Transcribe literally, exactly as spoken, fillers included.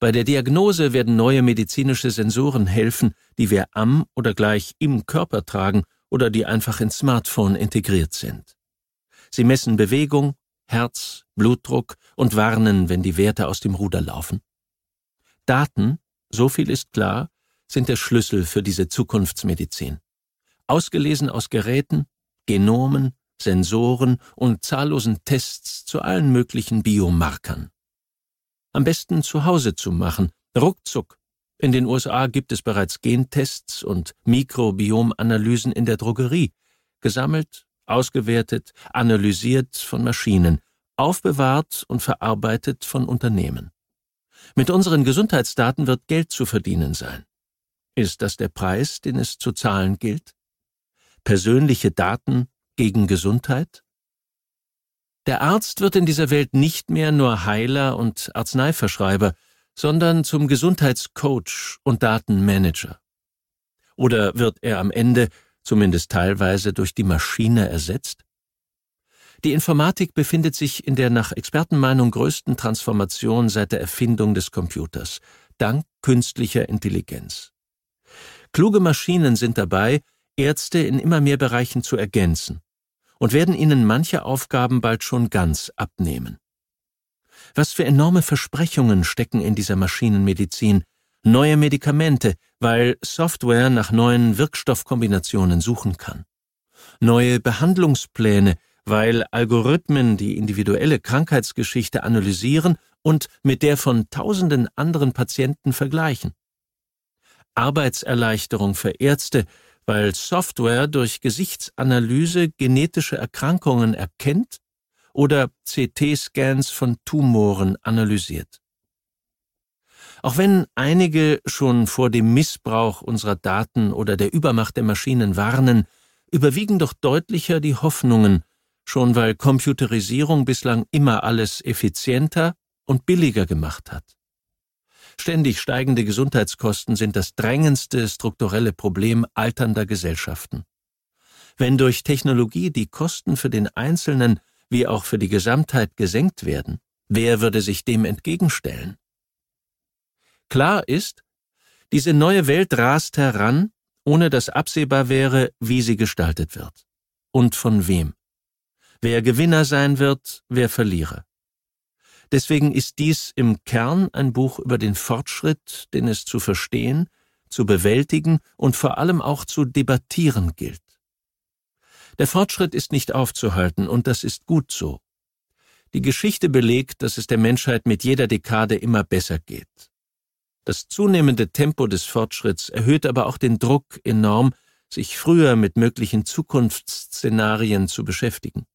Bei der Diagnose werden neue medizinische Sensoren helfen, die wir am oder gleich im Körper tragen oder die einfach ins Smartphone integriert sind. Sie messen Bewegung, Herz, Blutdruck und warnen, wenn die Werte aus dem Ruder laufen. Daten, so viel ist klar, sind der Schlüssel für diese Zukunftsmedizin. Ausgelesen aus Geräten, Genomen, Sensoren und zahllosen Tests zu allen möglichen Biomarkern. Am besten zu Hause zu machen, ruckzuck. In den U S A gibt es bereits Gentests und Mikrobiomanalysen in der Drogerie, gesammelt, ausgewertet, analysiert von Maschinen, aufbewahrt und verarbeitet von Unternehmen. Mit unseren Gesundheitsdaten wird Geld zu verdienen sein. Ist das der Preis, den es zu zahlen gilt? Persönliche Daten gegen Gesundheit? Der Arzt wird in dieser Welt nicht mehr nur Heiler und Arzneiverschreiber, sondern zum Gesundheitscoach und Datenmanager. Oder wird er am Ende, zumindest teilweise, durch die Maschine ersetzt? Die Informatik befindet sich in der nach Expertenmeinung größten Transformation seit der Erfindung des Computers, dank künstlicher Intelligenz. Kluge Maschinen sind dabei, Ärzte in immer mehr Bereichen zu ergänzen und werden ihnen manche Aufgaben bald schon ganz abnehmen. Was für enorme Versprechungen stecken in dieser Maschinenmedizin, neue Medikamente, weil Software nach neuen Wirkstoffkombinationen suchen kann, neue Behandlungspläne, weil Algorithmen die individuelle Krankheitsgeschichte analysieren und mit der von tausenden anderen Patienten vergleichen, Arbeitserleichterung für Ärzte, weil Software durch Gesichtsanalyse genetische Erkrankungen erkennt oder C T-Scans von Tumoren analysiert. Auch wenn einige schon vor dem Missbrauch unserer Daten oder der Übermacht der Maschinen warnen, überwiegen doch deutlicher die Hoffnungen, schon weil Computerisierung bislang immer alles effizienter und billiger gemacht hat. Ständig steigende Gesundheitskosten sind das drängendste strukturelle Problem alternder Gesellschaften. Wenn durch Technologie die Kosten für den Einzelnen wie auch für die Gesamtheit gesenkt werden, wer würde sich dem entgegenstellen? Klar ist, diese neue Welt rast heran, ohne dass absehbar wäre, wie sie gestaltet wird. Und von wem. Wer Gewinner sein wird, wer Verlierer. Deswegen ist dies im Kern ein Buch über den Fortschritt, den es zu verstehen, zu bewältigen und vor allem auch zu debattieren gilt. Der Fortschritt ist nicht aufzuhalten und das ist gut so. Die Geschichte belegt, dass es der Menschheit mit jeder Dekade immer besser geht. Das zunehmende Tempo des Fortschritts erhöht aber auch den Druck enorm, sich früher mit möglichen Zukunftsszenarien zu beschäftigen.